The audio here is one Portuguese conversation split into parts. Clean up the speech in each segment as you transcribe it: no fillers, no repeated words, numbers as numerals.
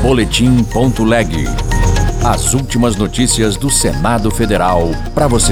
Boletim.leg. As últimas notícias do Senado Federal para você.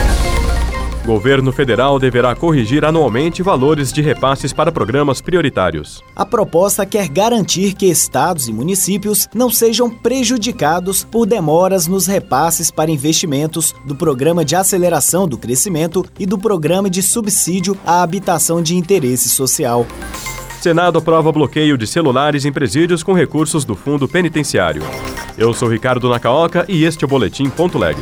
Governo federal deverá corrigir anualmente valores de repasses para programas prioritários. A proposta quer garantir que estados e municípios não sejam prejudicados por demoras nos repasses para investimentos do Programa de Aceleração do Crescimento e do Programa de Subsídio à Habitação de Interesse Social. Senado aprova bloqueio de celulares em presídios com recursos do Fundo Penitenciário. Eu sou Ricardo Nacaoca e este é o Boletim.leg.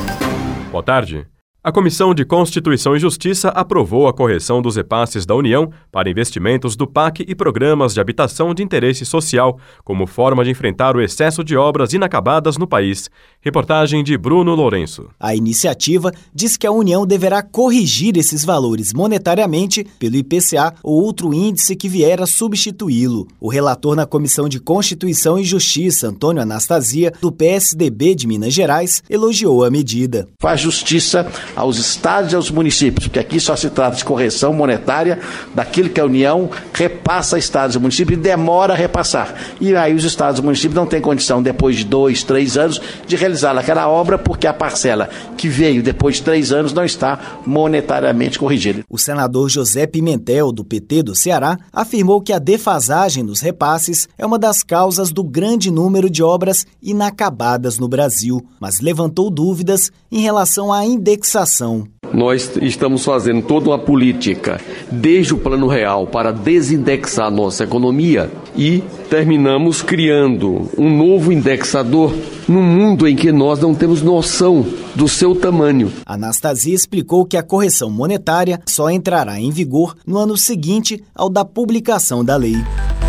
Boa tarde. A Comissão de Constituição e Justiça aprovou a correção dos repasses da União para investimentos do PAC e programas de habitação de interesse social, como forma de enfrentar o excesso de obras inacabadas no país. Reportagem de Bruno Lourenço. A iniciativa diz que a União deverá corrigir esses valores monetariamente pelo IPCA ou outro índice que vier a substituí-lo. O relator na Comissão de Constituição e Justiça, Antônio Anastasia, do PSDB de Minas Gerais, elogiou a medida. Faz justiça aos estados e aos municípios, porque aqui só se trata de correção monetária daquilo que a União repassa a estados e municípios e demora a repassar. E aí os estados e municípios não têm condição, depois de 2, 3 anos, de realizar aquela obra, porque a parcela que veio depois de 3 anos não está monetariamente corrigida. O senador José Pimentel, do PT do Ceará, afirmou que a defasagem nos repasses é uma das causas do grande número de obras inacabadas no Brasil, mas levantou dúvidas em relação à indexação. Nós estamos fazendo toda uma política, desde o Plano Real, para desindexar a nossa economia e terminamos criando um novo indexador num mundo em que nós não temos noção do seu tamanho. Anastasia explicou que a correção monetária só entrará em vigor no ano seguinte ao da publicação da lei.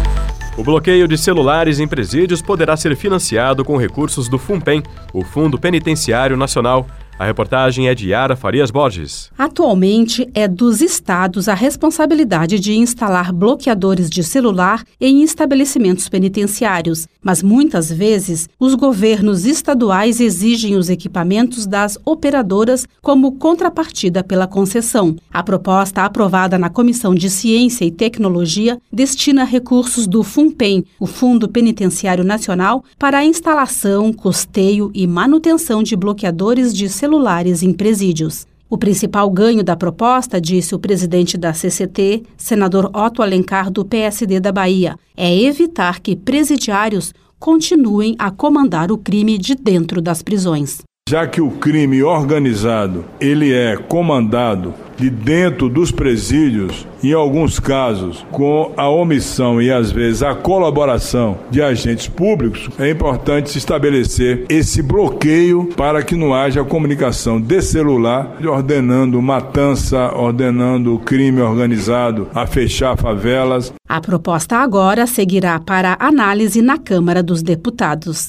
O bloqueio de celulares em presídios poderá ser financiado com recursos do FUNPEN, o Fundo Penitenciário Nacional. A reportagem é de Yara Farias Borges. Atualmente, é dos estados a responsabilidade de instalar bloqueadores de celular em estabelecimentos penitenciários, mas muitas vezes os governos estaduais exigem os equipamentos das operadoras como contrapartida pela concessão. A proposta aprovada na Comissão de Ciência e Tecnologia destina recursos do FUNPEN, o Fundo Penitenciário Nacional, para a instalação, custeio e manutenção de bloqueadores de celulares em presídios. O principal ganho da proposta, disse o presidente da CCT, senador Otto Alencar, do PSD da Bahia, é evitar que presidiários continuem a comandar o crime de dentro das prisões. Já que o crime organizado, ele é comandado de dentro dos presídios, em alguns casos com a omissão e às vezes a colaboração de agentes públicos, é importante se estabelecer esse bloqueio para que não haja comunicação de celular, ordenando matança, ordenando crime organizado a fechar favelas. A proposta agora seguirá para análise na Câmara dos Deputados.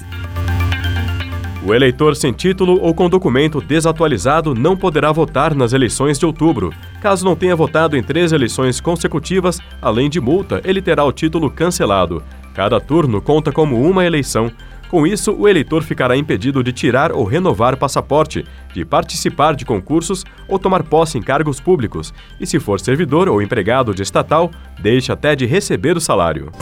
O eleitor sem título ou com documento desatualizado não poderá votar nas eleições de outubro. Caso não tenha votado em 3 eleições consecutivas, além de multa, ele terá o título cancelado. Cada turno conta como uma eleição. Com isso, o eleitor ficará impedido de tirar ou renovar passaporte, de participar de concursos ou tomar posse em cargos públicos. E se for servidor ou empregado de estatal, deixa até de receber o salário.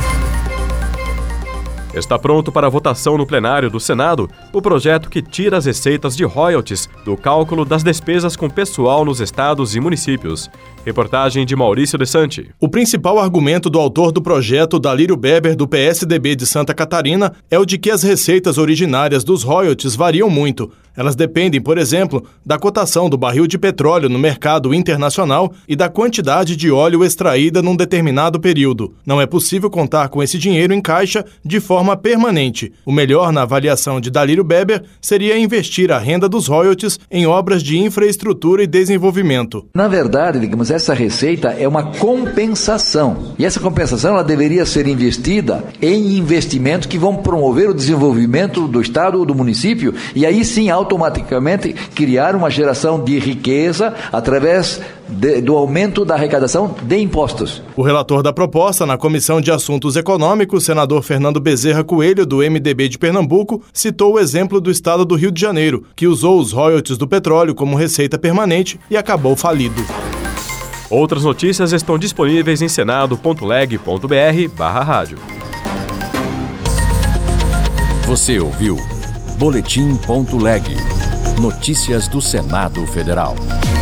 Está pronto para votação no plenário do Senado o projeto que tira as receitas de royalties do cálculo das despesas com pessoal nos estados e municípios. Reportagem de Maurício Desante. O principal argumento do autor do projeto, Dalírio Beber, do PSDB de Santa Catarina, é o de que as receitas originárias dos royalties variam muito. Elas dependem, por exemplo, da cotação do barril de petróleo no mercado internacional e da quantidade de óleo extraída num determinado período. Não é possível contar com esse dinheiro em caixa de forma permanente. O melhor, na avaliação de Dalírio Beber, seria investir a renda dos royalties em obras de infraestrutura e desenvolvimento. Na verdade, digamos, essa receita é uma compensação. E essa compensação ela deveria ser investida em investimentos que vão promover o desenvolvimento do estado ou do município e aí sim automaticamente criar uma geração de riqueza através do aumento da arrecadação de impostos. O relator da proposta na Comissão de Assuntos Econômicos, senador Fernando Bezerra Coelho, do MDB de Pernambuco, citou o exemplo do estado do Rio de Janeiro, que usou os royalties do petróleo como receita permanente e acabou falido. Outras notícias estão disponíveis em senado.leg.br/rádio. Você ouviu Boletim.leg. Notícias do Senado Federal.